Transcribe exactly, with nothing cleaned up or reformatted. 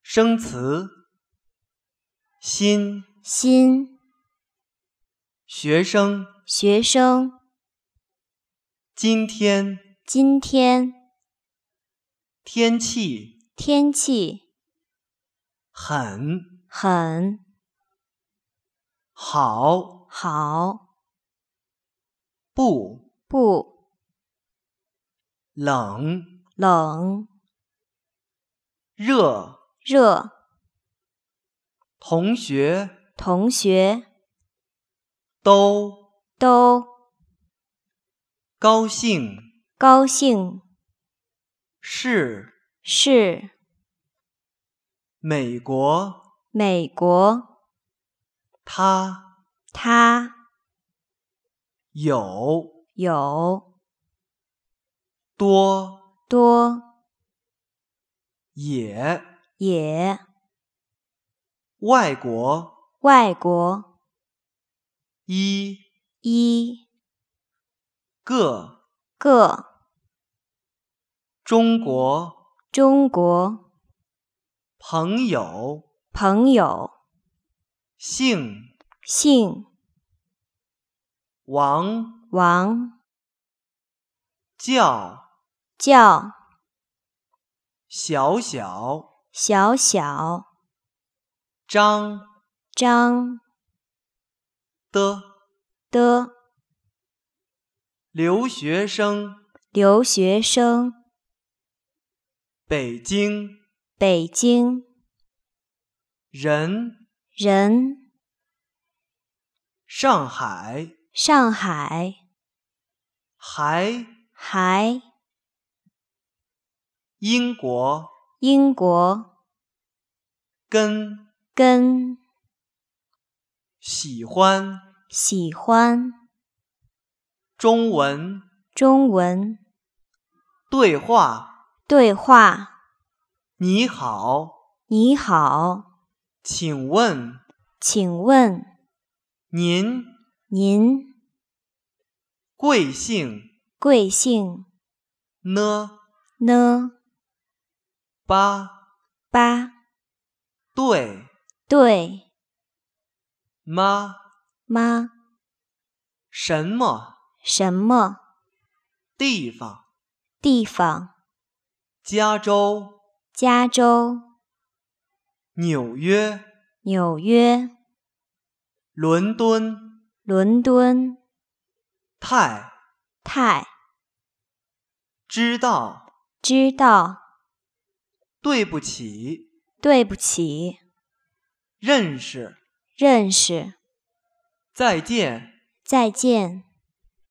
生词新新学生学生今天今天天气天气很很好好不不冷冷热热同学同学都都高兴高兴是是美国美国他他有有多多也也外国外国一一个个中国中国朋友朋友姓姓王王叫叫小小小小张张的的留学生留学生北京北京人人上海上海还还英国英国跟跟喜欢喜欢中文中文对话对话你好你好请问请问您您贵姓贵姓呢呢八八对对吗吗什么什么地方地方加州加州纽约纽约伦敦伦敦泰泰知道知道对不起对不起认识认识再见再见